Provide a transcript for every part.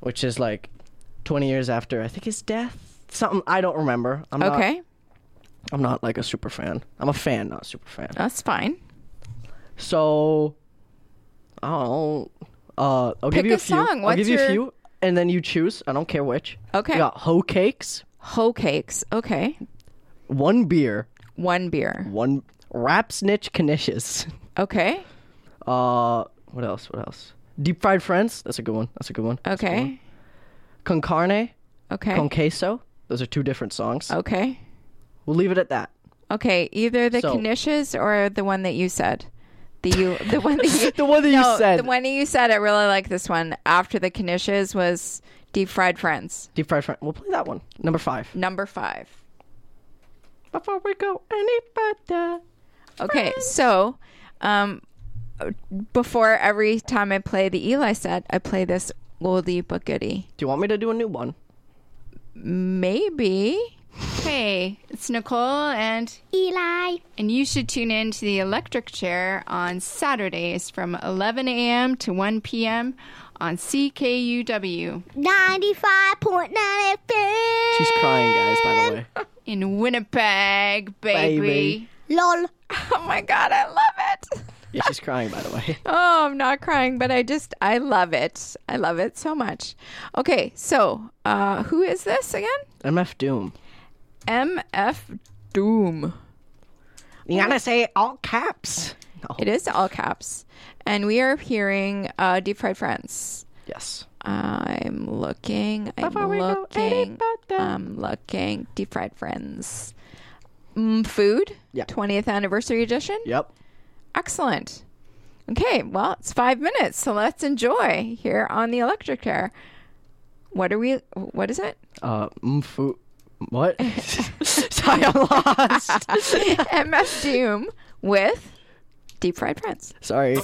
which is like 20 years after, I think, his death. Something, I don't remember. I'm not like a super fan. I'm a fan, not a super fan. That's fine. So, I don't know. I'll give you a few. Song. I'll give you a few, and then you choose. I don't care which. Okay. We got Hoe Cakes. Hoe Cakes. Okay. One Beer. One Beer. One Rap Snitch Knishes. Okay. What else? Deep Fried Friends. That's a good one. Okay. Con Carne. Okay. Con Queso. Those are two different songs. Okay. We'll leave it at that. Okay. Either the Knishes or the one that you said. The one that you the one that you said. The one that you said. I really like this one. After the Knishes was Deep Fried Friends. Deep Fried Friends. We'll play that one. Number 5. Before we go any further. Okay, so before every time I play the Eli set, I play this oldie but goodie. Do you want me to do a new one? Maybe. Hey, it's Nicole and Eli. And you should tune in to the Electric Chair on Saturdays from 11 a.m. to 1 p.m. on CKUW. 95.9 FM. She's crying, guys, by the way. In Winnipeg, baby. Lol. Oh my God, I love it. Yeah, she's crying, by the way. Oh, I'm not crying, but I love it. I love it so much. Okay, so who is this again? MF Doom. MF Doom. You gotta say all caps. No. It is all caps. And we are hearing Deep Fried Friends. Yes. I'm looking. Deep Fried Friends. Food? Yeah. 20th Anniversary Edition? Yep. Excellent. Okay, well, it's 5 minutes, so let's enjoy here on the Electric Chair. What is it? Food. What? Sorry, I'm lost. MF Doom with Deep Fried Friends. Sorry.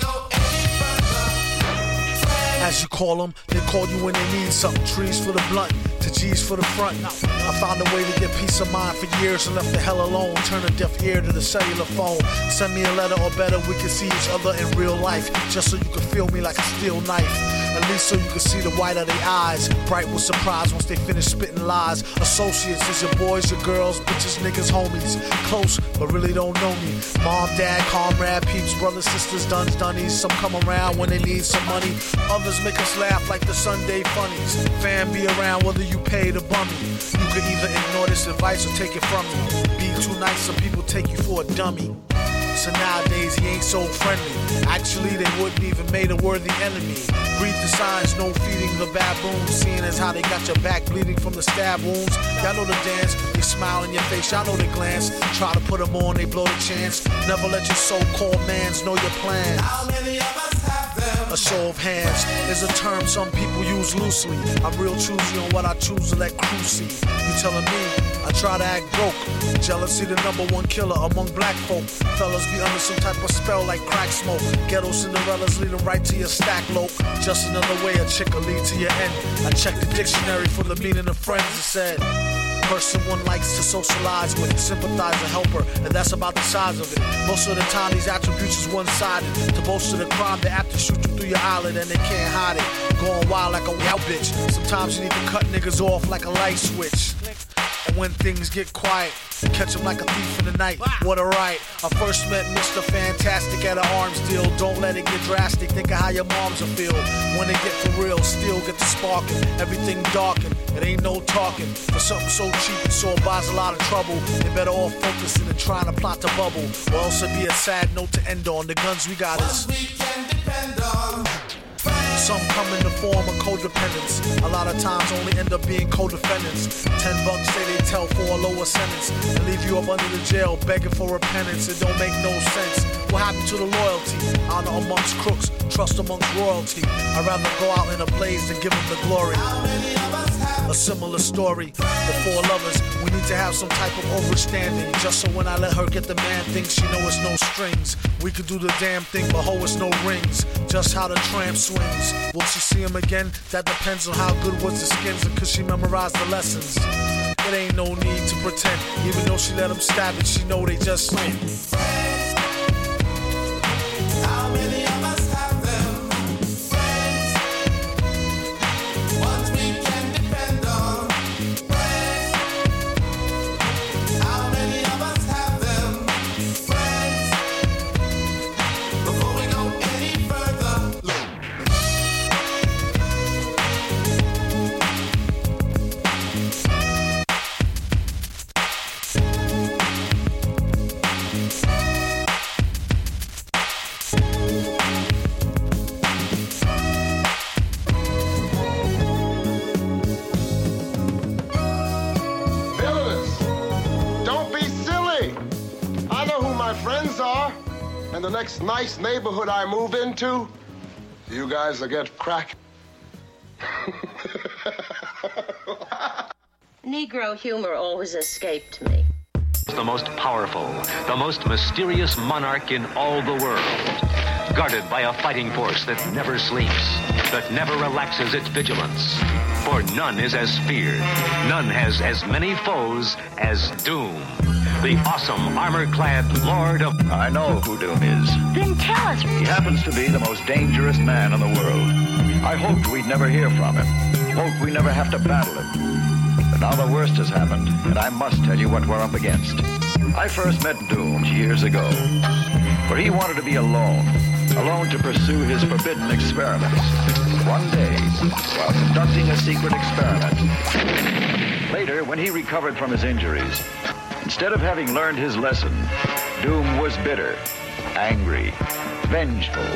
As you call them, they call you when they need something. Trees for the blunt, to G's for the front. I found a way to get peace of mind for years and left the hell alone. Turn a deaf ear to the cellular phone. Send me a letter or better, we can see each other in real life. Just so you can feel me like a steel knife. At least so you can see the white of their eyes. Bright with surprise once they finish spitting lies. Associates is your boys, your girls, bitches, niggas, homies. Close, but really don't know me. Mom, dad, comrade, peeps, brothers, sisters, duns, dunnies. Some come around when they need some money. Others make us laugh like the Sunday funnies. Fan be around whether you pay the bummy. You could either ignore this advice or take it from me. Be too nice, some people take you for a dummy. So nowadays he ain't so friendly. Actually they wouldn't even made a worthy enemy. Read the signs, no feeding the baboons. Seeing as how they got your back bleeding from the stab wounds. Y'all know the dance, they smile in your face, y'all know the glance. Try to put them on, they blow the chance. Never let your so-called mans know your plans. How many of us have them? A show of hands is a term some people use loosely. I'm real choosy on what I choose to let crew see. You telling me I try to act broke. Jealousy the #1 killer among black folk. Fellas be under some type of spell like crack smoke. Ghetto Cinderellas leading right to your stack lope. Just another way a chick will lead to your end. I checked the dictionary for the meaning of friends. It said person one likes to socialize with, sympathize and help her, and that's about the size of it. Most of the time these attributes is one-sided. To boast of the crime, they apt to shoot you through your eyelid and they can't hide it. Going wild like a wild bitch. Sometimes you need to cut niggas off like a light switch. And when things get quiet, catch him like a thief in the night. What a right. I first met Mr. Fantastic at an arms deal. Don't let it get drastic. Think of how your moms will feel when they get for real. Still get the sparking. Everything darkened. It ain't no talking. For something so cheap and so buys a lot of trouble. They better all focusing and trying to plot the bubble. Or else it'd be a sad note to end on. The guns we got is we can depend on. Some come in the form of codependence. A lot of times only end up being co-defendants. $10 say they tell for a lower sentence and leave you up under the jail begging for repentance. It don't make no sense. What happened to the loyalty? Honor amongst crooks, trust amongst royalty. I'd rather go out in a blaze than give them the glory. How many of us have a similar story? The four lovers, we need to have some type of overstanding. Just so when I let her get the man thing, she know it's no strings. We could do the damn thing, but ho, it's no rings. Just how the tramp swings. Will she see him again? That depends on how good was the skins and could she memorize the lessons. It ain't no need to pretend. Even though she let him stab it, she know they just friends. How many of us have them? Friends. friends are, and the next nice neighborhood I move into, you guys will get cracked. Negro humor always escaped me. The most powerful, the most mysterious monarch in all the world, guarded by a fighting force that never sleeps, that never relaxes its vigilance. For none is as feared, none has as many foes as Doom, the awesome armor-clad Lord of... I know who Doom is. Then tell us. He happens to be the most dangerous man in the world. I hoped we'd never hear from him, hoped we'd never have to battle him. But now the worst has happened, and I must tell you what we're up against. I first met Doom years ago, for he wanted to be alone to pursue his forbidden experiments. One day, while conducting a secret experiment, later, when he recovered from his injuries, instead of having learned his lesson, Doom was bitter, angry, vengeful.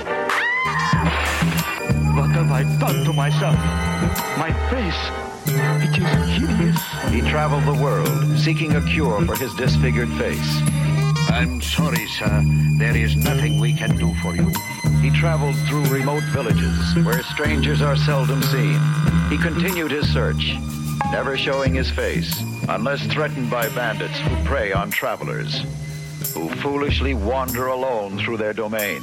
What have I done to myself? My face... it is hideous. He traveled the world, seeking a cure for his disfigured face. I'm sorry, sir. There is nothing we can do for you. He traveled through remote villages, where strangers are seldom seen. He continued his search, never showing his face, unless threatened by bandits who prey on travelers, who foolishly wander alone through their domain.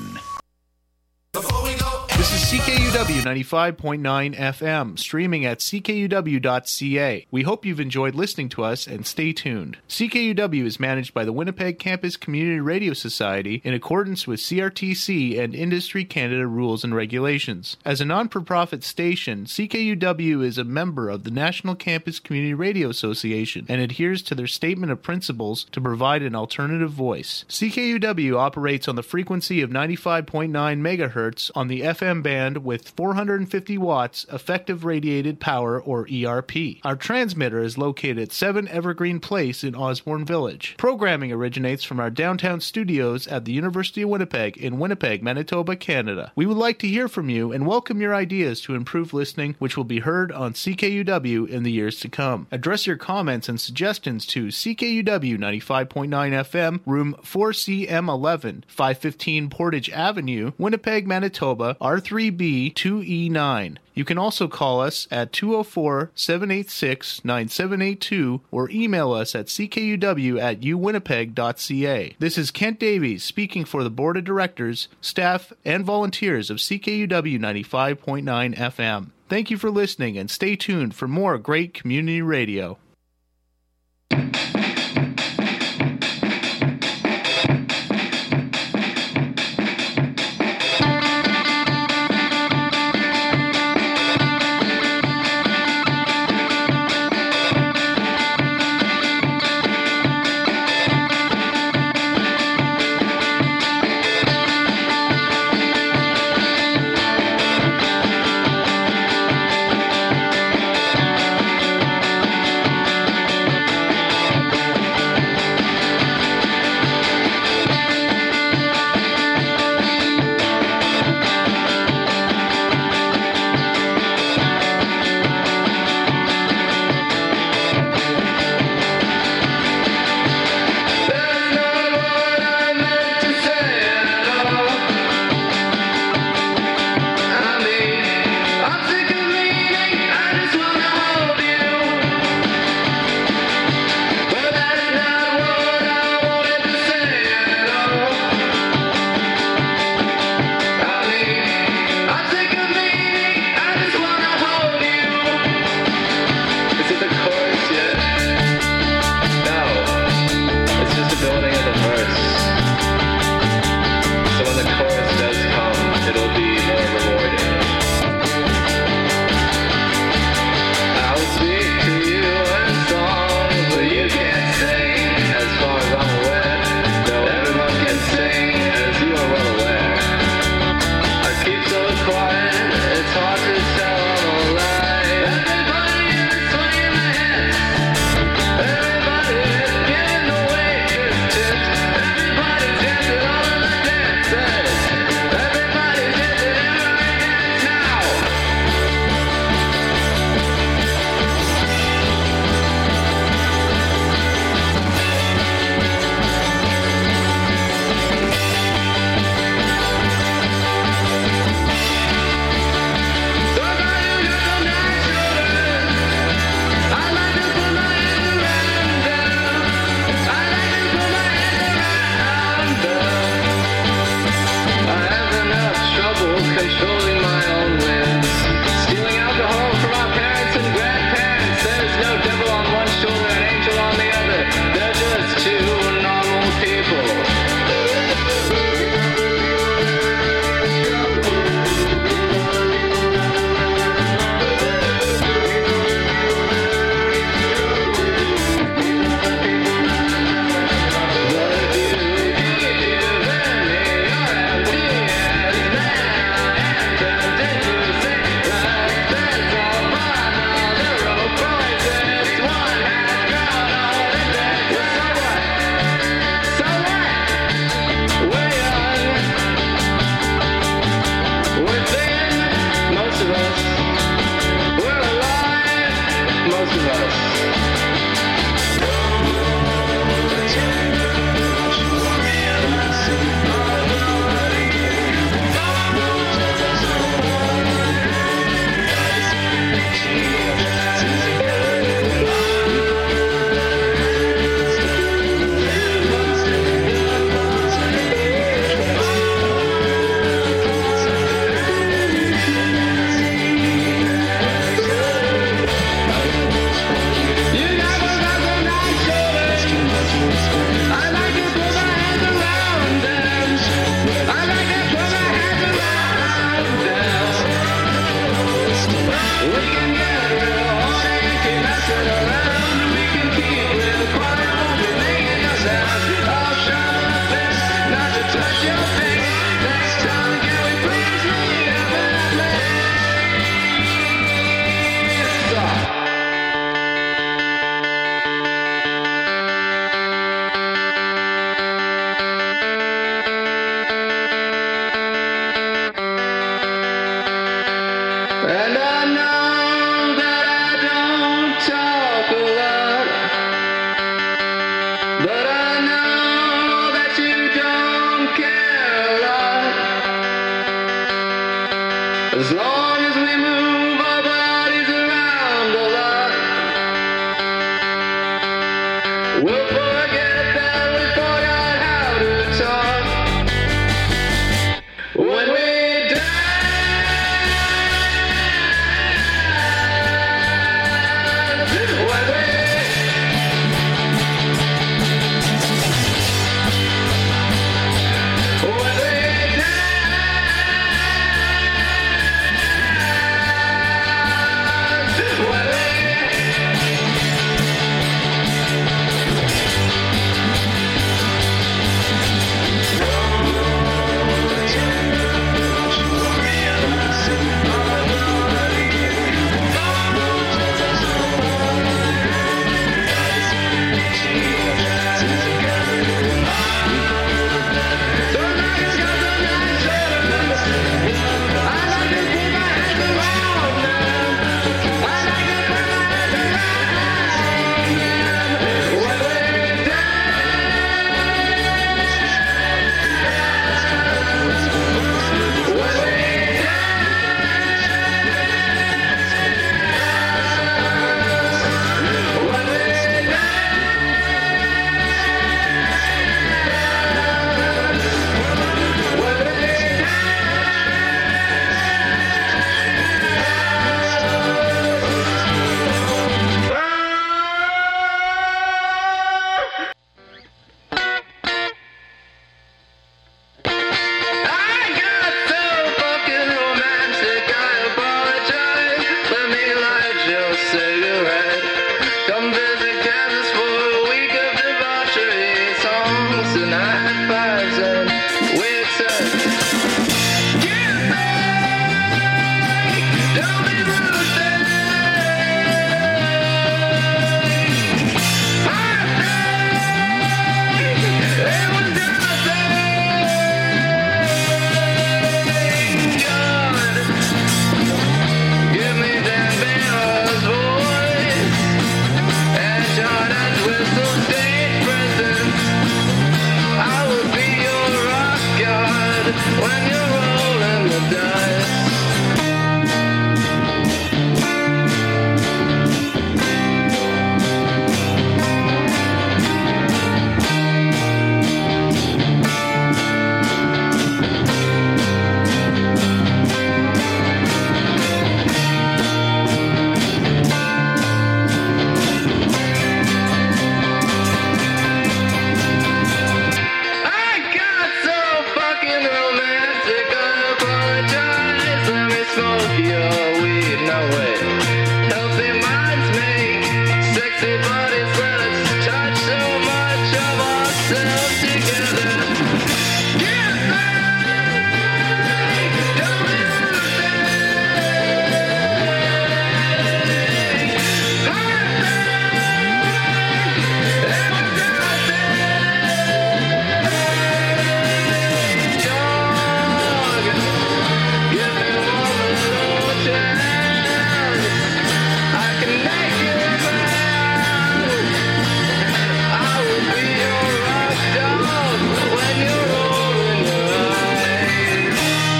This is CKUW 95.9 FM, streaming at ckuw.ca. We hope you've enjoyed listening to us, and stay tuned. CKUW is managed by the Winnipeg Campus Community Radio Society in accordance with CRTC and Industry Canada rules and regulations. As a non-for-profit station, CKUW is a member of the National Campus Community Radio Association and adheres to their statement of principles to provide an alternative voice. CKUW operates on the frequency of 95.9 megahertz on the FM band with 450 watts effective radiated power, or ERP. Our transmitter is located at 7 Evergreen Place in Osborne Village. Programming originates from our downtown studios at the University of Winnipeg in Winnipeg, Manitoba, Canada. We would like to hear from you and welcome your ideas to improve listening, which will be heard on CKUW in the years to come. Address your comments and suggestions to CKUW 95.9 FM, room 4CM11, 515 Portage Avenue, Winnipeg, Manitoba, R3B 2E9. You can also call us at 204-786-9782 or email us at ckuw@uwinnipeg.ca. This is Kent Davies speaking for the Board of Directors, staff, and volunteers of CKUW 95.9 FM. Thank you for listening, and stay tuned for more great community radio. cigarette. Come visit Kansas for a week of debauchery. Songs and high fives and weird sex. Get back! Don't be rude, babe. Hot day! It was nothing. God, give me Dan Barrow's voice and Jordan's whistle state presence. I will be your rock god when you're rolling the dice. I got so fucking romantic, I apologize. Let me smoke your weed, no way. Healthy minds make sexy bodies. Let us touch so much of ourselves together. Get back! Don't be rude, babe. Hot day! It was nothing. Dog, give me one little chance. I can make you mine. I will be your rock dog when you're rolling your eyes.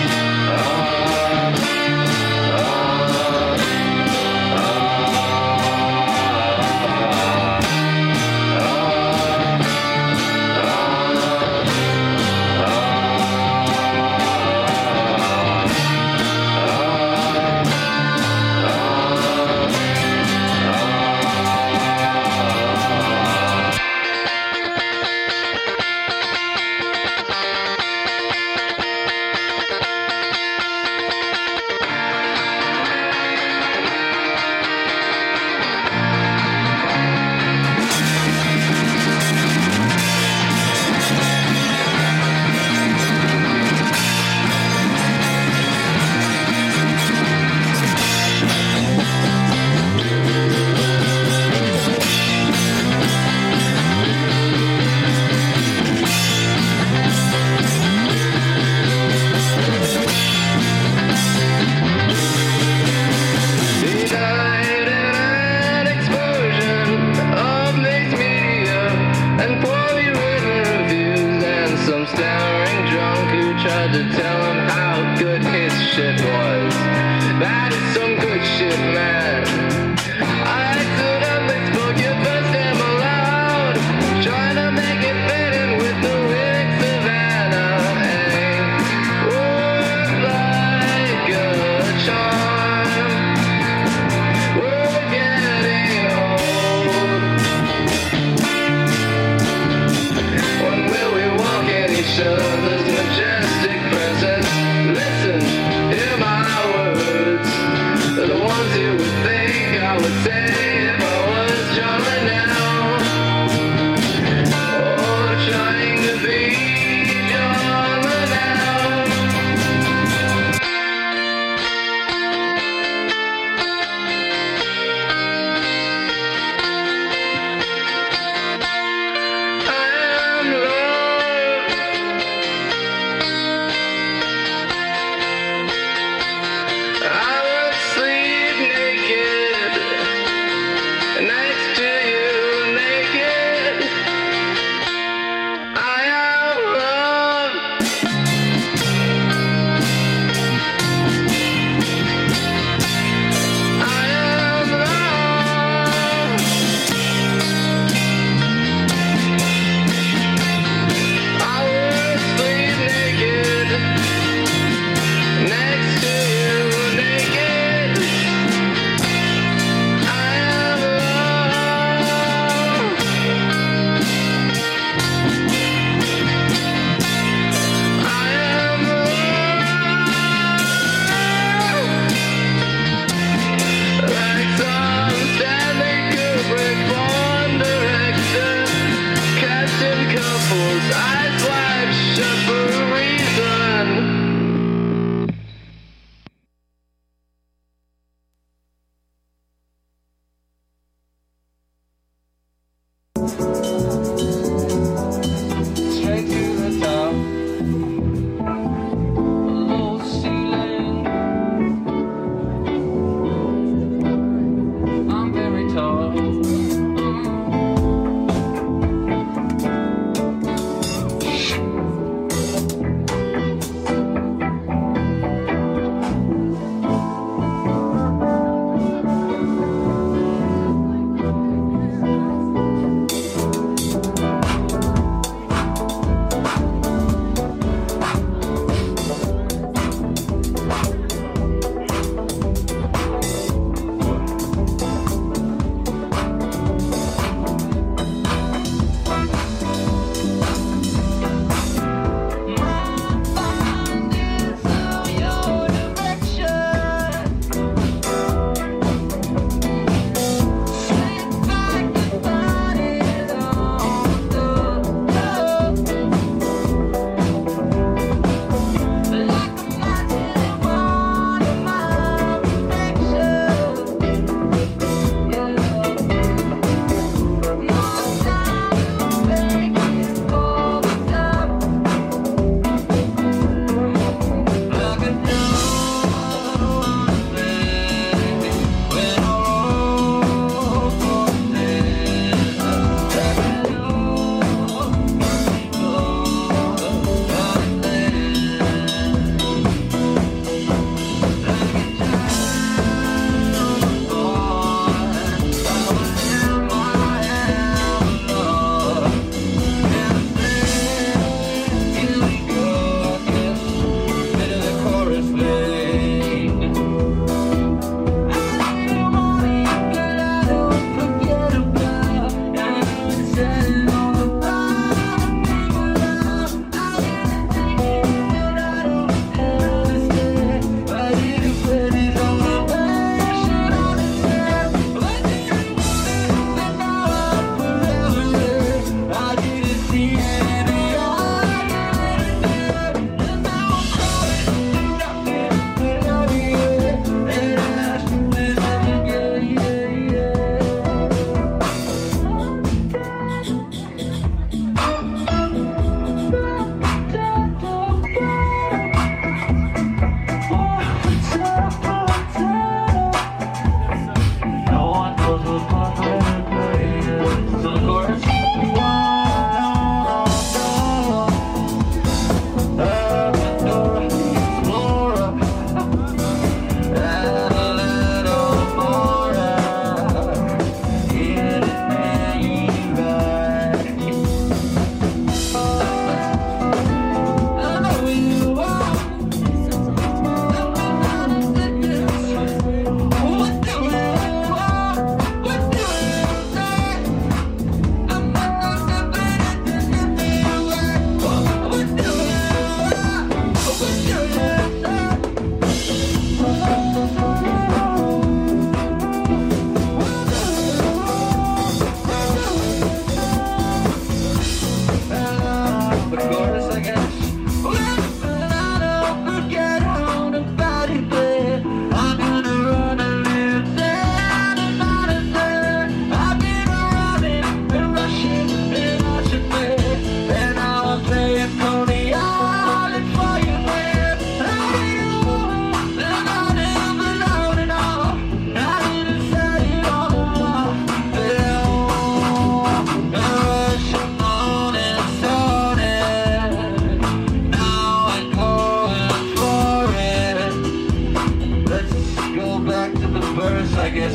He died in an explosion of mixed media and poorly written reviews and some stammering drunk who tried to tell him how good his shit was. That is some good shit, man. I accidentally spoke your first name aloud, trying to make it fit in with the lyrics of Anna. Work like a charm. We're getting old. When will we walk in each other's majestic presence? Listen, hear my words. They're the ones you would think I would say if I was John Linnell. Oh, trying to be John Linnell. I am love. I would sleep naked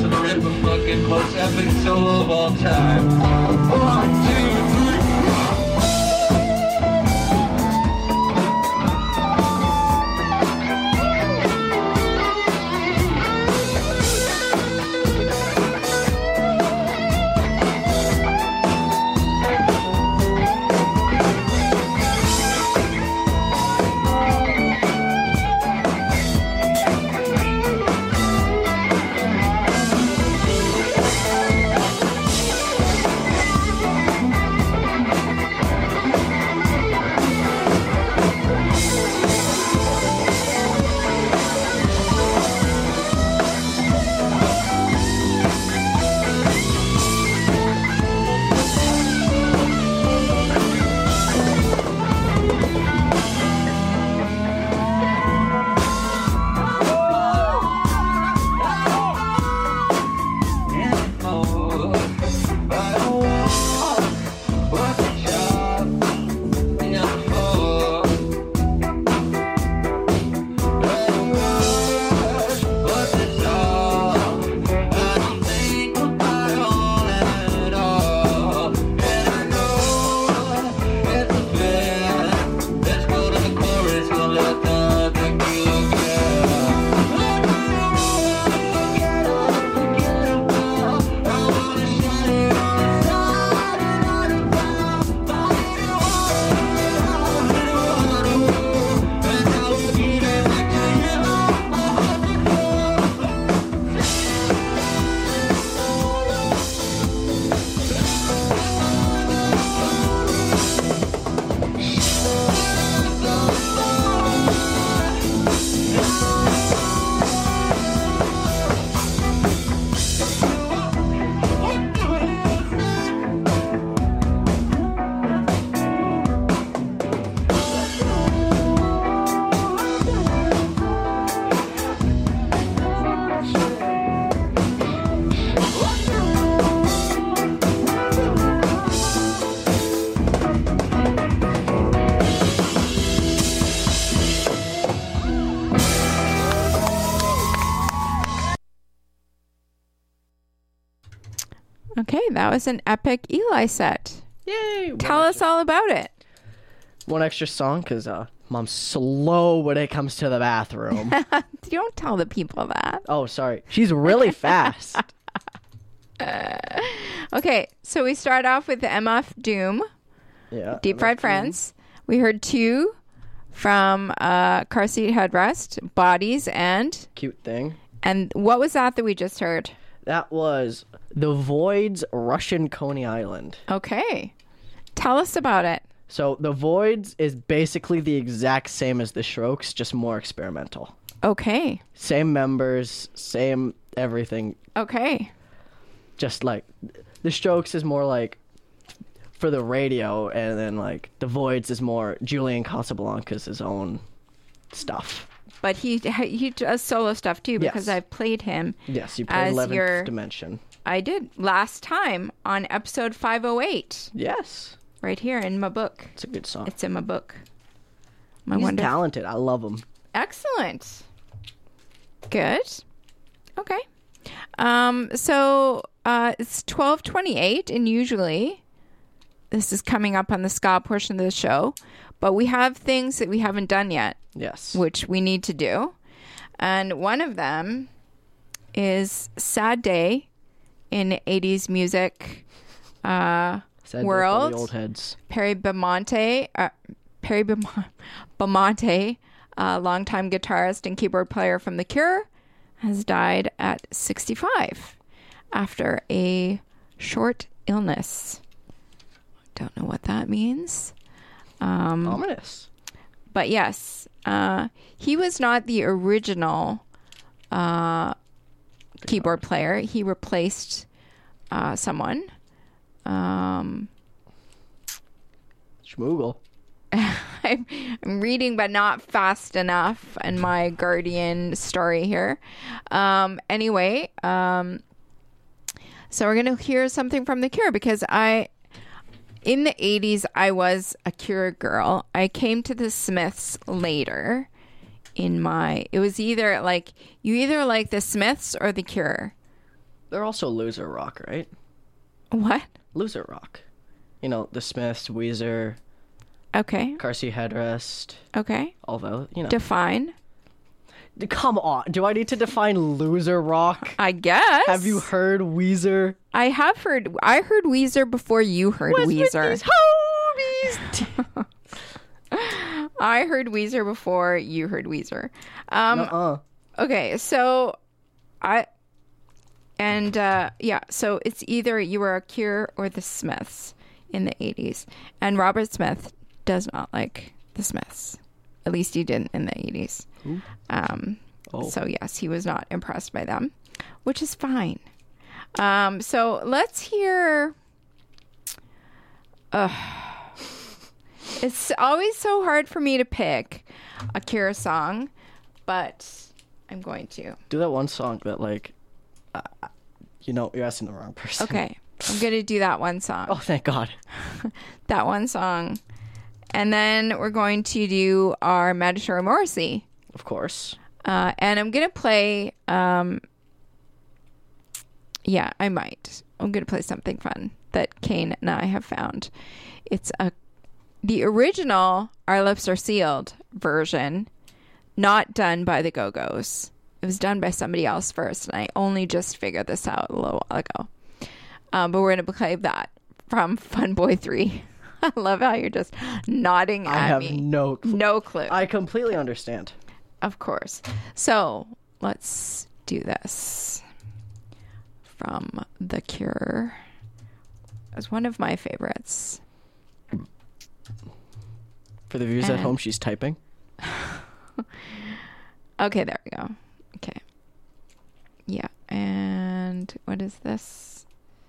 Rip a fucking most epic solo of all time. 1, 2, 3. Okay, that was an epic Eli set. Yay! Tell us all about it. One extra song, because Mom's slow when it comes to the bathroom. Don't tell the people that. Oh, sorry. She's really fast. Okay, so we start off with the MF Doom. Yeah. Deep Fried Friends. We heard 2 from Car Seat Headrest, Bodies, and... Cute Thing. And what was that we just heard? That was The Void's Russian Coney Island. Okay. Tell us about it. So The Void's is basically the exact same as The Strokes, just more experimental. Okay. Same members, same everything. Okay. Just like The Strokes is more like for the radio, and then like The Void's is more Julian Casablancas' his own stuff. But he does solo stuff too, because I've played him. Yes, you played 11th Dimension. I did last time on episode 508. Yes. Right here in my book. It's a good song. It's in my book. He's talented. I love him. Excellent. Good. Okay. So it's 12:28, and usually this is coming up on the ska portion of the show, but we have things that we haven't done yet. Yes. Which we need to do. And one of them is Sad Day in 80s music Sad world. Day for the old heads. Perry Bamonte, longtime guitarist and keyboard player from The Cure, has died at 65 after a short illness. Don't know what that means. Ominous. But yes, he was not the original keyboard player. He replaced someone. Schmoogle. I'm reading, but not fast enough in my Guardian story here. Anyway, so we're going to hear something from The Cure, because in the 80s, I was a Cure girl. I came to the Smiths later it was either like, you either like the Smiths or The Cure. They're also loser rock, right? What? Loser rock. You know, the Smiths, Weezer, Okay. Car Seat Headrest, Okay. all those, you know. Define. Come on. Do I need to define loser rock? I guess. Have you heard Weezer? I have heard. I heard Weezer before you heard Weezer. Homies? I heard Weezer before you heard Weezer. Okay, so so it's either you were a Cure or the Smiths in the 80s. And Robert Smith does not like the Smiths. At least he didn't in the 80s. So yes, he was not impressed by them, which is fine. So let's hear. It's always so hard for me to pick a Cure song, but I'm going to. Do that one song that, like, you're asking the wrong person. Okay, I'm going to do that one song. Oh, thank God. That one song. And then we're going to do our Mandatory Morrissey. Of course. And I'm going to play, I might. I'm going to play something fun that Kane and I have found. It's the original Our Lips Are Sealed version, not done by the Go-Go's. It was done by somebody else first, and I only just figured this out a little while ago. But we're going to play that from Fun Boy 3. I love how you're just nodding at me. I have no clue. No clue. I completely understand. Of course. So let's do this from The Cure. It was one of my favorites. For the viewers at home, she's typing. Okay, there we go. Okay. Yeah, and what is this?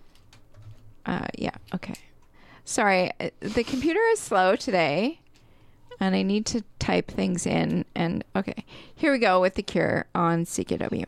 Okay. Sorry, the computer is slow today, and I need to type things in. And okay, here we go with The Cure on CKW.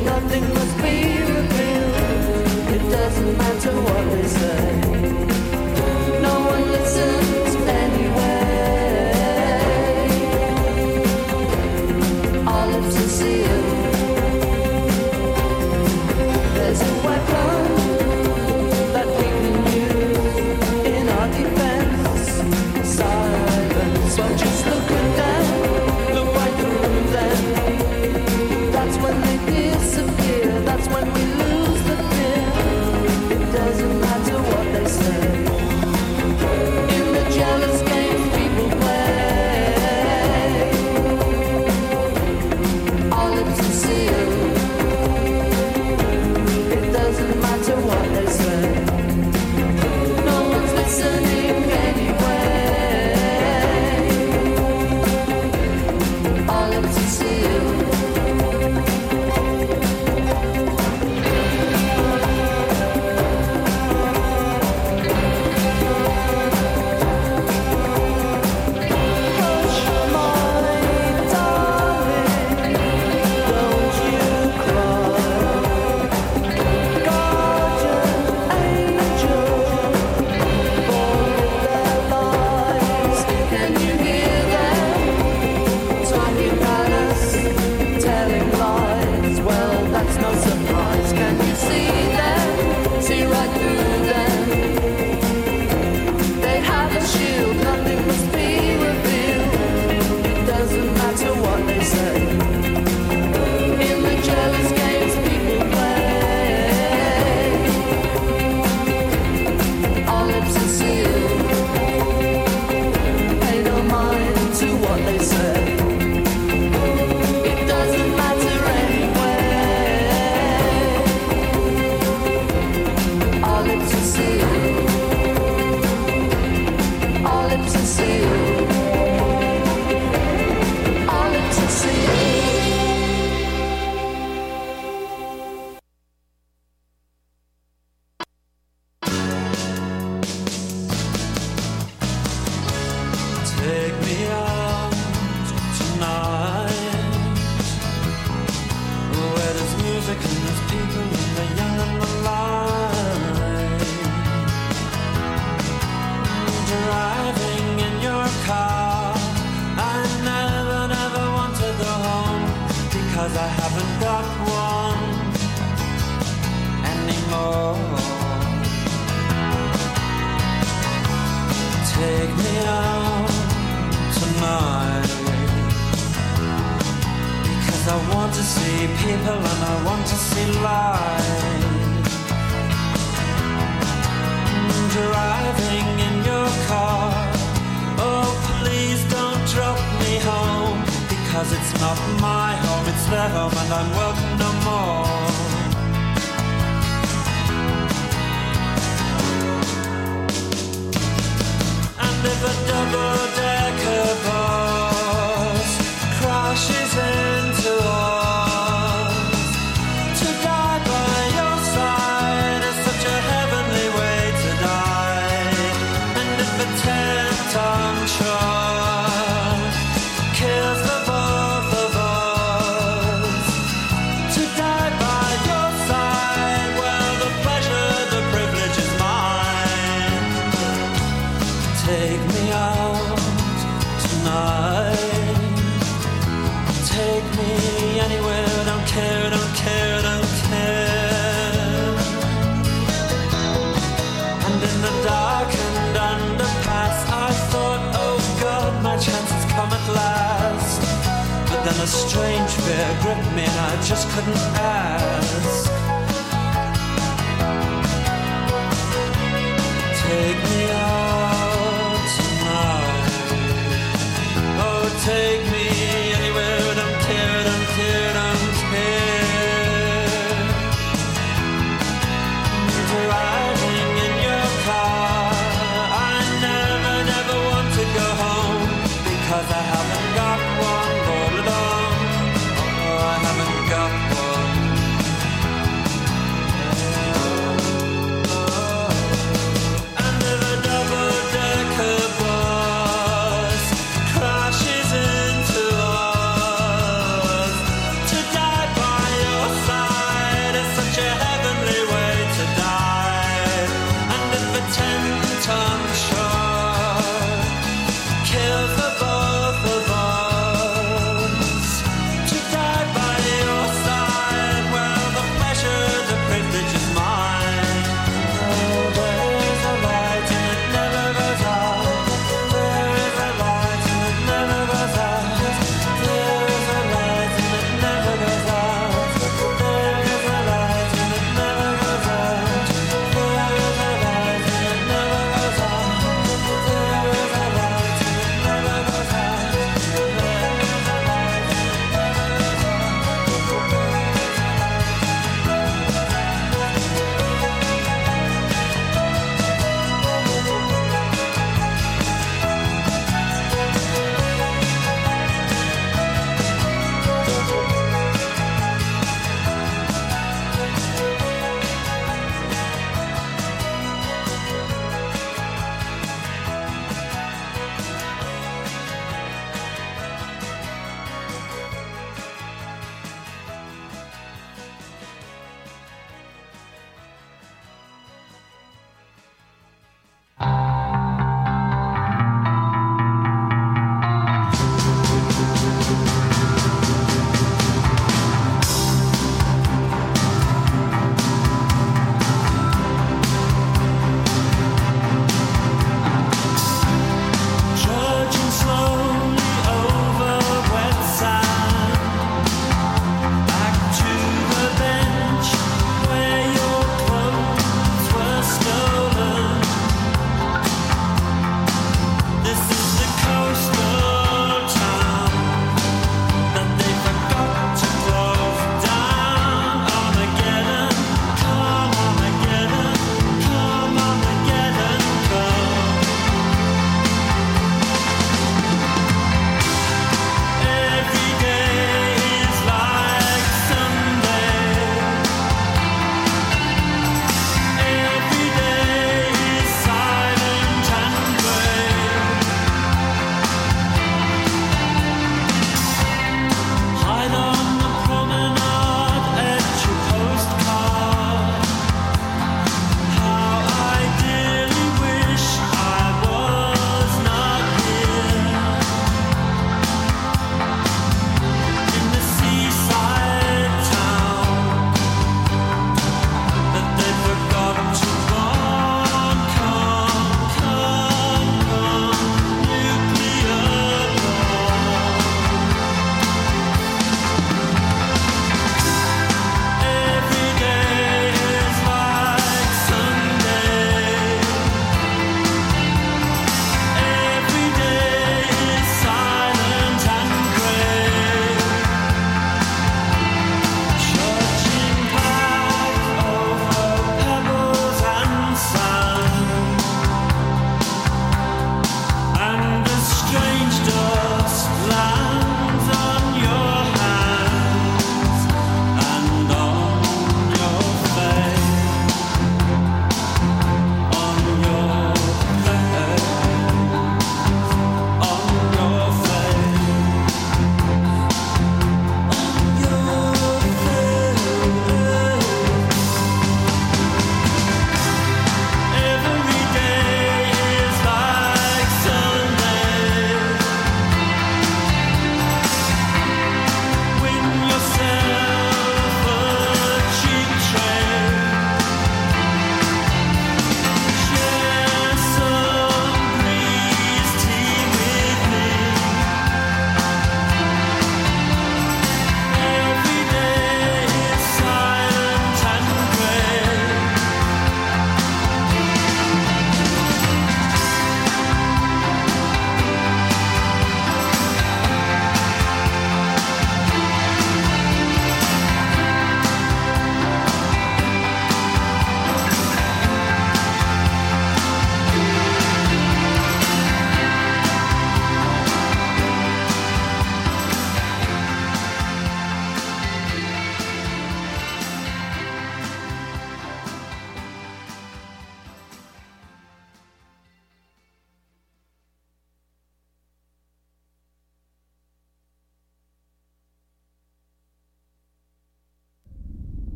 nothing must be revealed. It doesn't matter what they say. No one listens anyway. Our lips are sealed. There's a weapon that we can use in our defense. Silence. So just look at them, look right through them. That's when they disappear. That's when we lose the fear. It doesn't matter what they say. In the jealous games people play, our lips are sealed. It doesn't matter what they say. No one's listening anyway. Our lips are sealed. Take me out tonight, where there's music and there's people and the young and the light. Driving in your car, I never want to go home, because I haven't got one anymore. Take me out tonight, because I want to see people and I want to see life. Driving in your car, oh please don't drop me home, because it's not my home, it's their home and I'm welcome no more. And if a double-decker bus crashes into us, to die by your side is such a heavenly way to die. And if a 10-ton truck kills the both of us, to die by your side, well, the pleasure, the privilege is mine. Take me out tonight. Take me anywhere, don't care, don't care, don't care. And in the darkened underpass, I thought, oh God, my chance has come at last. But then a strange fear gripped me and I just couldn't ask. Take me out tonight. Oh, take me anywhere, don't care, don't care, don't care. Driving in your car, I never want to go home, because I haven't got one all along. Oh, I haven't got one. And if a double-decker bus crashes into us,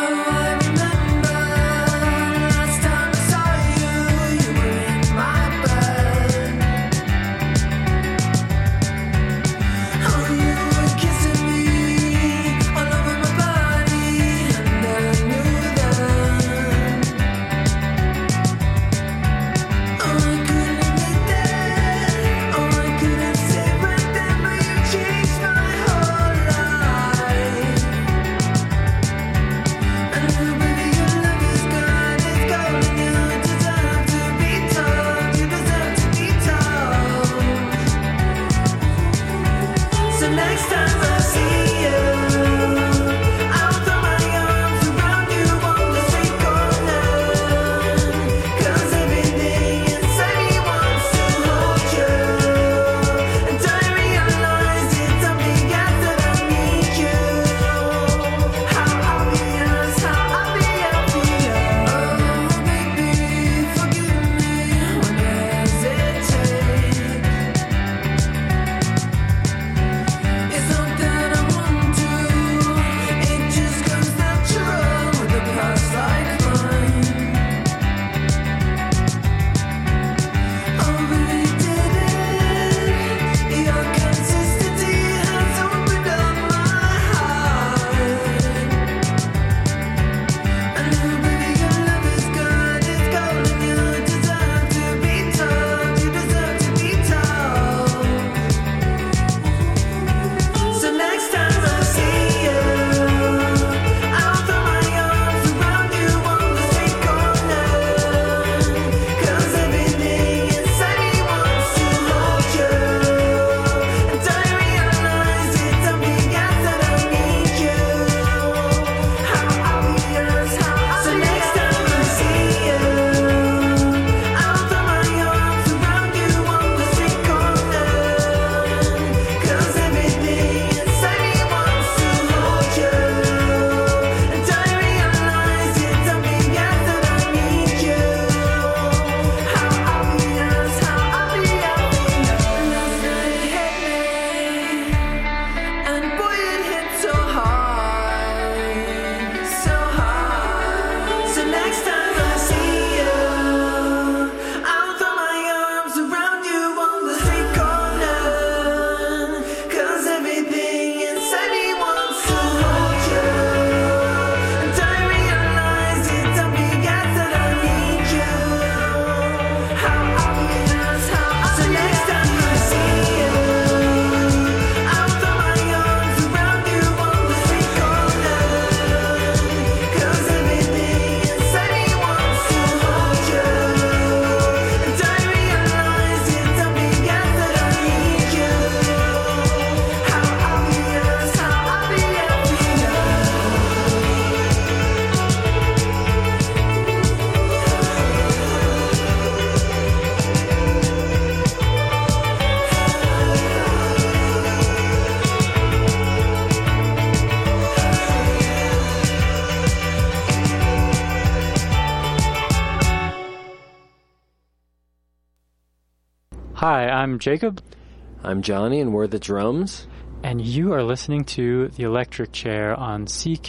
Hi, I'm Jacob. I'm Johnny, and we're the drums. And you are listening to The Electric Chair on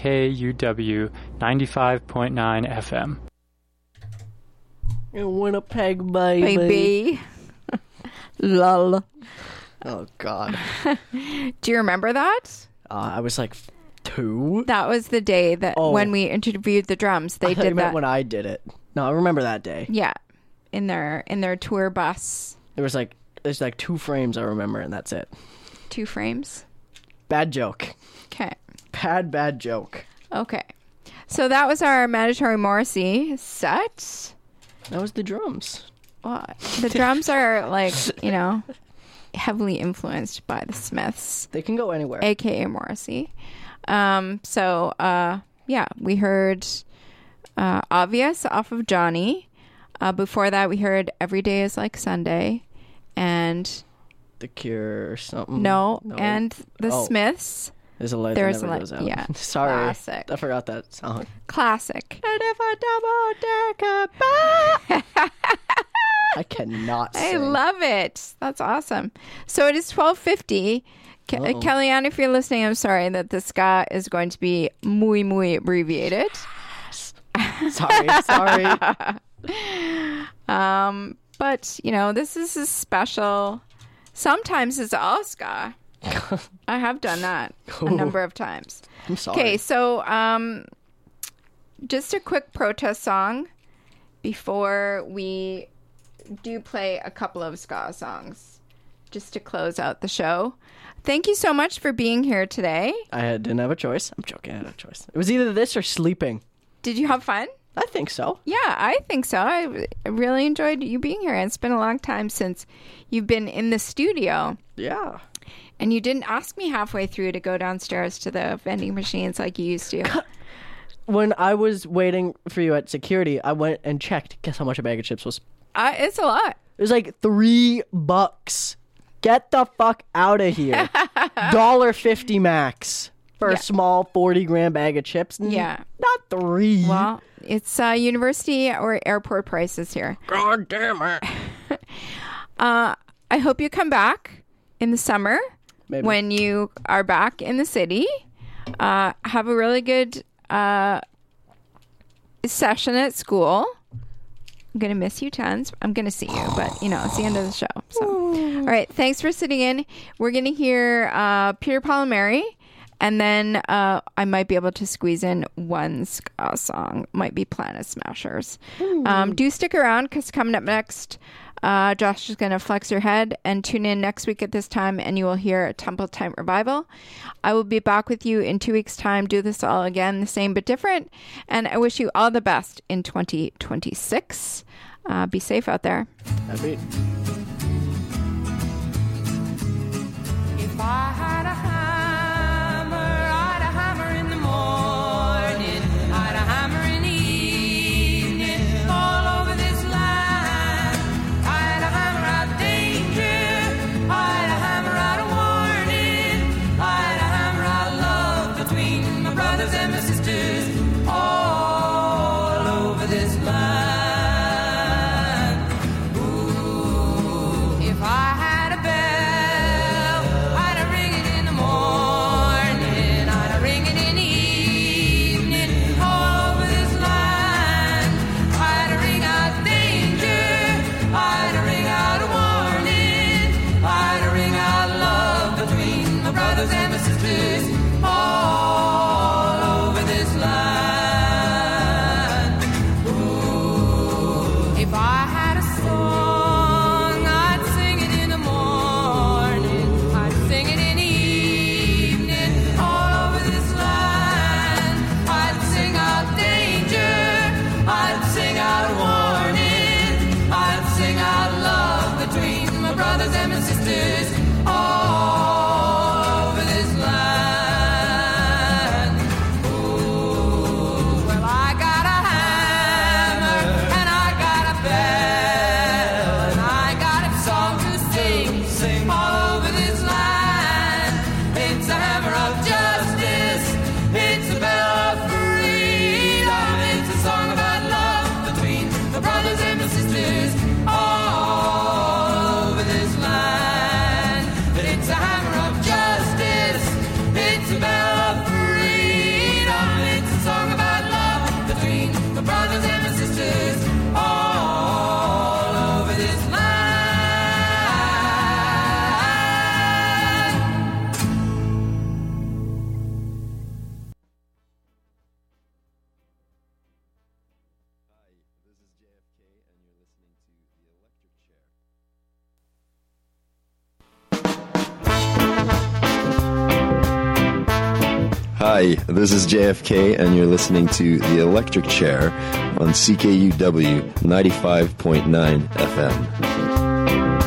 CKUW 95.9 FM. In Winnipeg, baby. Baby. Lol. Oh, God. Do you remember that? I was like 2. That was the day that when we interviewed the drums, they did that. When I did it. No, I remember that day. Yeah, in their tour bus. There's like 2 frames I remember, and that's it. 2 frames? Bad joke. Okay. Bad joke. Okay. So that was our Mandatory Morrissey set. That was the drums. Well, the drums are like, heavily influenced by the Smiths. They can go anywhere. AKA Morrissey. We heard Obvious off of Johnny. Before that, we heard Every Day is Like Sunday. And The Cure or something. No. And the Smiths. There's a light that never goes out. Yeah. Sorry. Classic. I forgot that song. Classic. And if I cannot sing. I love it. That's awesome. So it is 12:50. Kellyanne, if you're listening, I'm sorry that the ska is going to be muy abbreviated. Sorry. But, you know, this is a special. Sometimes it's all ska. I have done that a number of times. I'm sorry. Okay, so just a quick protest song before we do play a couple of ska songs just to close out the show. Thank you so much for being here today. I didn't have a choice. I'm joking. I had a choice. It was either this or sleeping. Did you have fun? I think so. Yeah, I think so. I really enjoyed you being here. It's been a long time since you've been in the studio. Yeah. And you didn't ask me halfway through to go downstairs to the vending machines like you used to. When I was waiting for you at security, I went and checked. Guess how much a bag of chips was? It's a lot. It was like $3. Get the fuck out of here. $1.50 max for a small 40-gram bag of chips. Yeah. Not $3. Well, it's university or airport prices here. God damn it. I hope you come back in the summer. Maybe. When you are back in the city. Have a really good session at school. I'm going to miss you tons. I'm going to see you, but, you know, it's the end of the show. So, all right. Thanks for sitting in. We're going to hear Peter, Paul, and Mary. And then I might be able to squeeze in one ska song. Might be Planet Smashers. Do stick around because coming up next, Josh is going to flex your head, and tune in next week at this time and you will hear a Temple Time Revival. I will be back with you in 2 weeks' time. Do this all again, the same but different. And I wish you all the best in 2026. Be safe out there. Happy. If I had a hammer, I'd a hammer in the morning, I'd a hammer in the evening, all over this land. I'd a hammer out danger, I'd a hammer out a warning, I'd a hammer out love between my brothers and my sisters, all over this land. Ooh, if I had a bell, I'd a ring it in the morning, I'd a ring it in the evening, all over this land. I'd a ring out danger, I'd a ring out a warning, I'd a ring out love between my brothers and my sisters, all over this land. Ooh, if I had a song, I'd sing it in the morning, I'd sing it in the evening, all over this land. I'd sing out danger, I'd sing out warning, I'd sing out love between my brothers and my sisters, all over this land. Ooh, well, I got a hammer and I got a bell and I got a song to sing all over this land. It's a hammer of justice, it's a bell of freedom, it's a song about love between the brothers and the sisters, all over this land. It's a hammer of justice, it's a bell of freedom, it's a song about love between the brothers and the sisters, all over this land. Hi, this is JFK, and you're listening to The Electric Chair on CKUW 95.9 FM.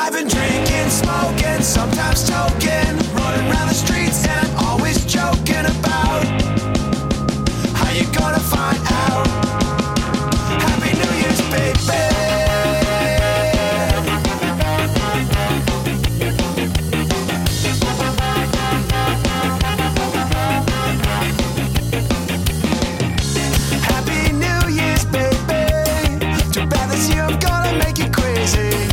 I've been drinking, smoking, sometimes toking, running around the streets, and I'm always joking about how you gonna find out. Happy New Year's, baby. Happy New Year's, baby. Too bad this year I'm gonna make you crazy.